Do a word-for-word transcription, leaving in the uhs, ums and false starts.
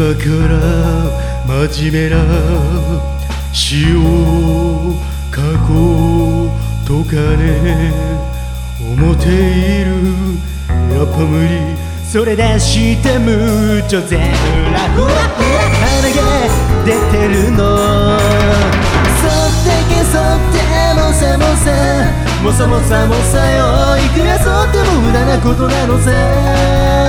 今から真面目な詩を書こうとかね思っている。やっぱ無理。それ出してむちょ全部ラフラフラ鼻が出てるの。そってけそってもさもさもさもさもさよ。いくらそっても無駄なことなのさ。